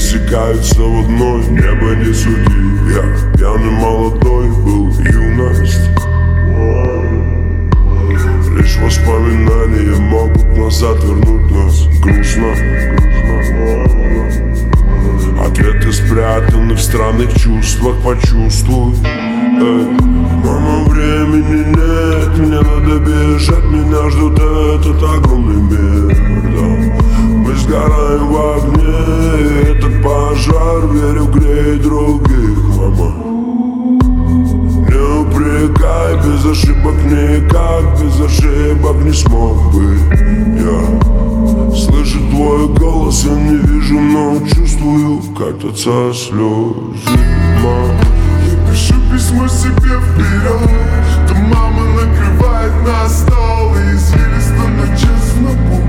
пересекаются в одной, небо не суди. Я пьяный молодой был, юность. Лишь воспоминания могут назад вернуть нас. Грустно. Ответы спрятаны в странных чувствах, почувствуй. Мама, времени нет, мне надо бежать, меня ждет этот огромный мир, да. Мы сгораем в огне, этот пожар, верю, греет других, мама. Не упрекай, без ошибок никак, без ошибок не смог бы я. Слышу твой голос, я не вижу, но чувствую, катятся слезы, мама. Пишу письмо себе вперед, то мама накрывает на стол, и извилисто, но честно